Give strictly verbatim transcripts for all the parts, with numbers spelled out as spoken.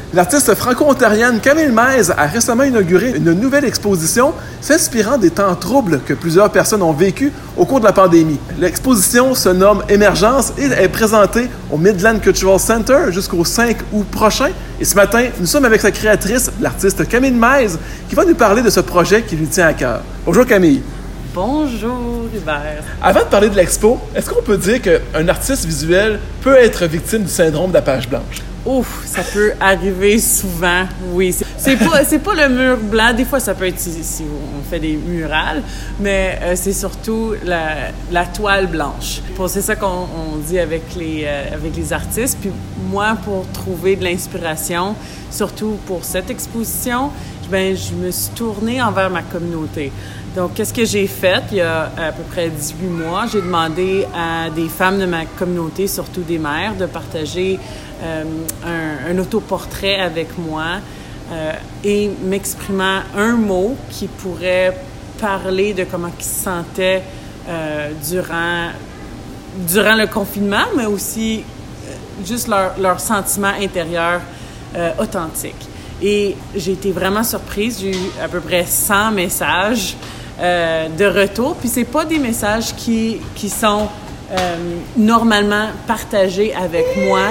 L'artiste franco-ontarienne Camille Maise a récemment inauguré une nouvelle exposition s'inspirant des temps troubles que plusieurs personnes ont vécus au cours de la pandémie. L'exposition se nomme Émergence et est présentée au Midland Cultural Center jusqu'au cinq août prochain. Et ce matin, nous sommes avec sa créatrice, l'artiste Camille Maise, qui va nous parler de ce projet qui lui tient à cœur. Bonjour Camille. Bonjour Hubert. Avant de parler de l'expo, est-ce qu'on peut dire qu'un artiste visuel peut être victime du syndrome de la page blanche? Ouf, ça peut arriver souvent, oui. C'est, c'est pas, c'est pas le mur blanc. Des fois, ça peut être si, si on fait des murales, mais euh, c'est surtout la, la toile blanche. Pour, c'est ça qu'on on dit avec les, euh, avec les artistes. Puis moi, pour trouver de l'inspiration, surtout pour cette exposition, ben, je me suis tournée envers ma communauté. Donc, qu'est-ce que j'ai fait? Il y a à peu près dix-huit mois, j'ai demandé à des femmes de ma communauté, surtout des mères, de partager euh, un, un autoportrait avec moi euh, et m'exprimant un mot qui pourrait parler de comment ils se sentaient euh, durant, durant le confinement, mais aussi euh, juste leur, leur sentiment intérieur euh, authentique. Et j'ai été vraiment surprise. J'ai eu à peu près cent messages euh, de retour. Puis c'est pas des messages qui, qui sont euh, normalement partagés avec moi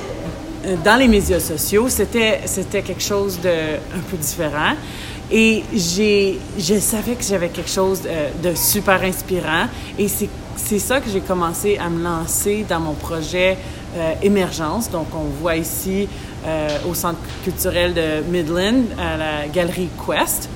euh, dans les médias sociaux. C'était, c'était quelque chose de un peu différent. Et j'ai, je savais que j'avais quelque chose de, de super inspirant. Et c'est, c'est ça que j'ai commencé à me lancer dans mon projet euh, Émergence. Donc, on voit ici euh, au Centre culturel de Midland, à la Galerie Quest.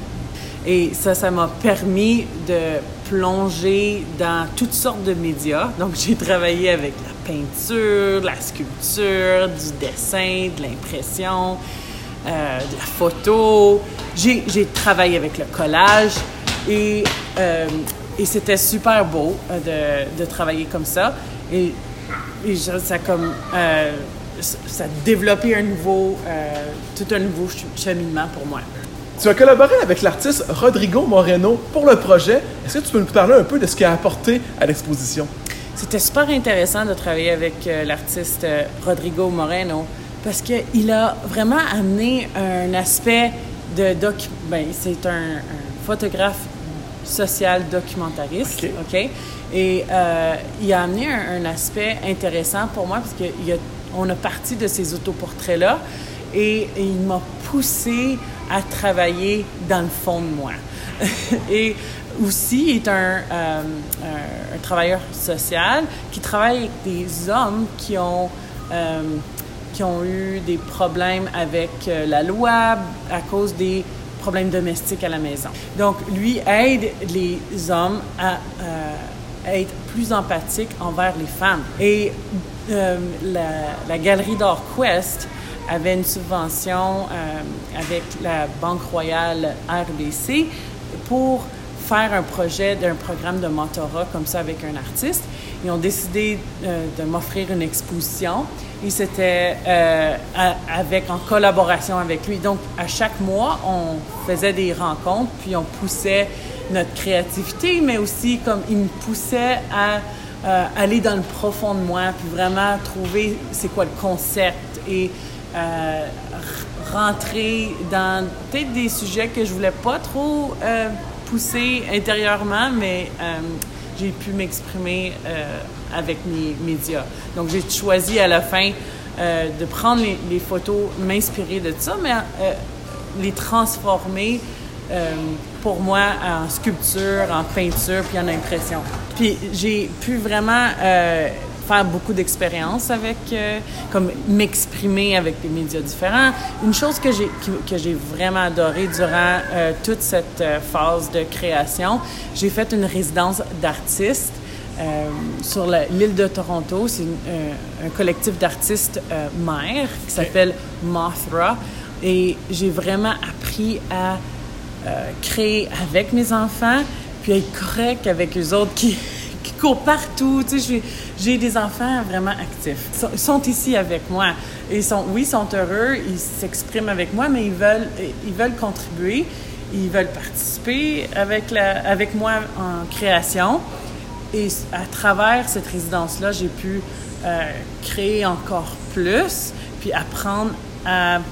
Et ça, ça m'a permis de plonger dans toutes sortes de médias. Donc, j'ai travaillé avec la peinture, la sculpture, du dessin, de l'impression, euh, de la photo. J'ai, j'ai travaillé avec le collage et, euh, et c'était super beau euh, de, de travailler comme ça. Et, et ça a comme... Euh, ça a développé un nouveau, euh, tout un nouveau cheminement pour moi. Tu as collaboré avec l'artiste Rodrigo Moreno pour le projet. Est-ce que tu peux nous parler un peu de ce qu'il a apporté à l'exposition? C'était super intéressant de travailler avec euh, l'artiste euh, Rodrigo Moreno parce qu'il a vraiment amené un aspect de doc... Ben, c'est un, un photographe social documentariste, OK? okay? Et euh, il a amené un, un aspect intéressant pour moi parce qu'on a, a parti de ces autoportraits-là et, et il m'a poussé à travailler dans le fond de moi. Et aussi, il est un, euh, un, un travailleur social qui travaille avec des hommes qui ont, euh, qui ont eu des problèmes avec euh, la loi à cause des problèmes domestiques à la maison. Donc, lui aide les hommes à, euh, à être plus empathiques envers les femmes. Et euh, la, la Galerie d'Art Quest avait une subvention euh, avec la Banque Royale R B C pour faire un projet d'un programme de mentorat comme ça avec un artiste. Ils ont décidé euh, de m'offrir une exposition et c'était euh, à, avec, en collaboration avec lui. Donc, à chaque mois, on faisait des rencontres puis on poussait notre créativité, mais aussi comme il me poussait à euh, aller dans le profond de moi puis vraiment trouver c'est quoi le concept et Euh, rentrer dans peut-être des sujets que je voulais pas trop euh, pousser intérieurement, mais euh, j'ai pu m'exprimer euh, avec mes médias. Donc, j'ai choisi à la fin euh, de prendre les, les photos, m'inspirer de ça, mais euh, les transformer euh, pour moi en sculpture, en peinture, puis en impression. Puis, j'ai pu vraiment... Euh, faire beaucoup d'expériences avec, euh, comme m'exprimer avec des médias différents. Une chose que j'ai, que, que j'ai vraiment adorée durant euh, toute cette euh, phase de création, j'ai fait une résidence d'artistes euh, sur la, l'île de Toronto. C'est une, euh, un collectif d'artistes euh, mères qui s'appelle Mothra. Et j'ai vraiment appris à euh, créer avec mes enfants, puis être correct avec eux autres qui... qui courent partout. Tu sais, j'ai, j'ai des enfants vraiment actifs. Ils sont, ils sont ici avec moi. Ils sont, oui, ils sont heureux, ils s'expriment avec moi, mais ils veulent, ils veulent contribuer, ils veulent participer avec, la, avec moi en création. Et à travers cette résidence-là, j'ai pu euh, créer encore plus, puis apprendre à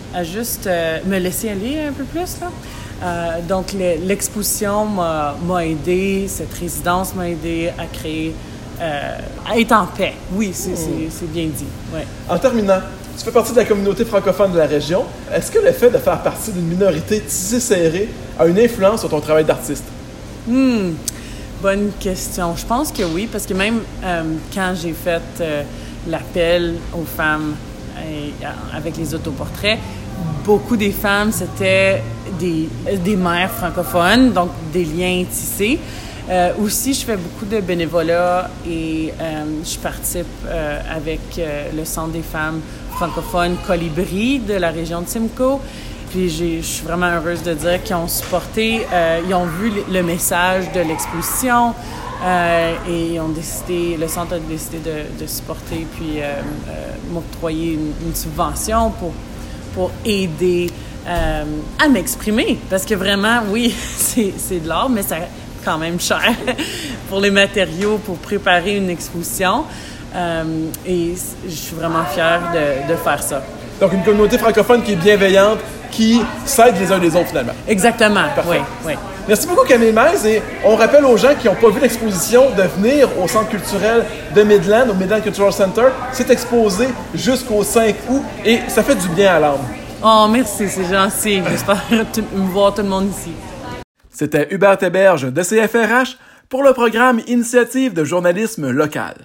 à juste euh, me laisser aller un peu plus, là. Euh, donc, le, l'exposition m'a, m'a aidé, cette résidence m'a aidé à créer, euh, à être en paix. Oui, c'est, c'est, c'est bien dit. Ouais. En terminant, tu fais partie de la communauté francophone de la région. Est-ce que le fait de faire partie d'une minorité tissée serrée a une influence sur ton travail d'artiste? Hmm, bonne question. Je pense que oui, parce que même euh, quand j'ai fait euh, l'appel aux femmes euh, avec les autoportraits, beaucoup des femmes, c'était des, des mères francophones, donc des liens tissés. Euh, aussi, je fais beaucoup de bénévolat et euh, je participe euh, avec euh, le Centre des femmes francophones Colibri de la région de Simcoe. Puis j'ai, je suis vraiment heureuse de dire qu'ils ont supporté, euh, ils ont vu le message de l'exposition euh, et ils ont décidé, le centre a décidé de, de supporter puis euh, euh, m'octroyer une, une subvention pour pour aider euh, à m'exprimer. Parce que vraiment, oui, c'est, c'est de l'art, mais ça coûte quand même cher pour les matériaux, pour préparer une exposition. Euh, et je suis vraiment fière de, de faire ça. Donc, une communauté francophone qui est bienveillante, qui s'aide les uns les autres, finalement. Exactement, oui, oui. Merci beaucoup, Camille Mays. Et on rappelle aux gens qui n'ont pas vu l'exposition de venir au Centre culturel de Midland, au Midland Cultural Center. C'est exposé jusqu'au cinq août et ça fait du bien à l'âme. Oh, merci, c'est gentil. J'espère tout, voir tout le monde ici. C'était Hubert Héberge de C F R H pour le programme Initiative de journalisme local.